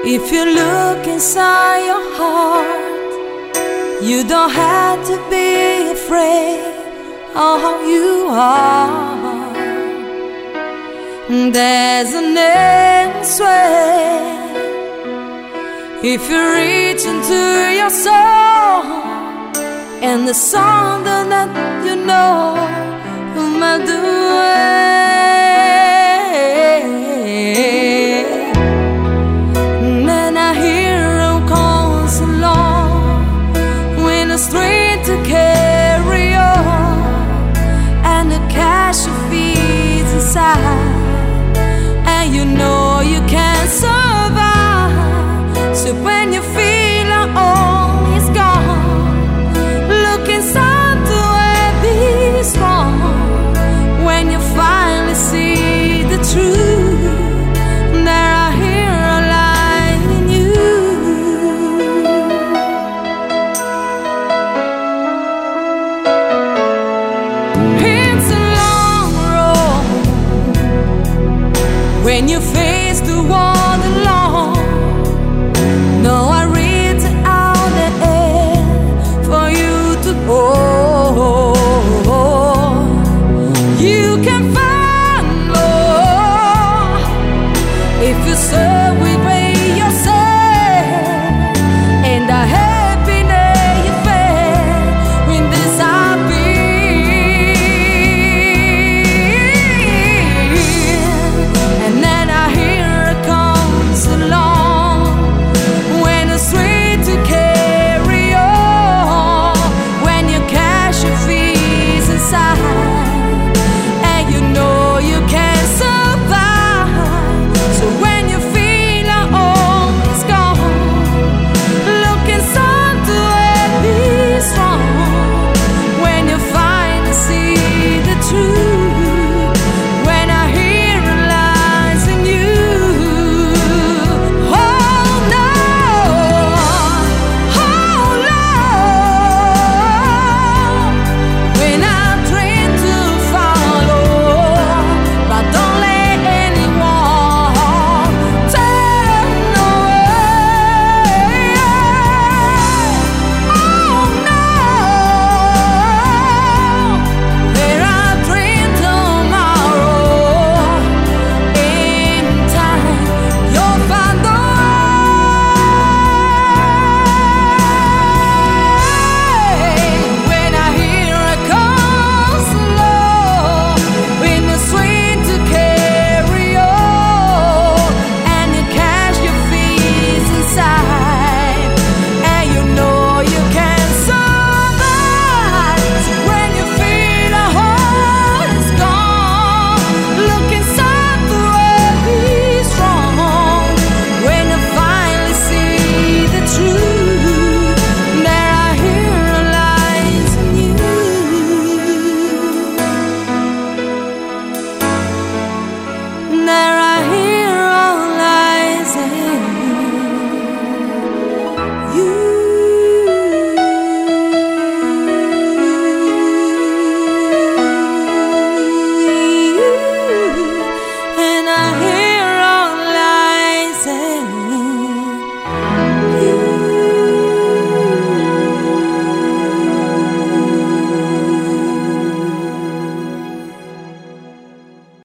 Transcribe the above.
If you look inside your heart, you don't have to be afraid of who you are. There's an answer if you reach into your soul, and the song that you know might do it. Then I hear him calls along when the strength to carry on, and the cash feeds inside, and you know you can't survive. So when you feel like all is gone, look inside to be strong. When you finally see the truth, there I hear a light in you. It's a long road when you feel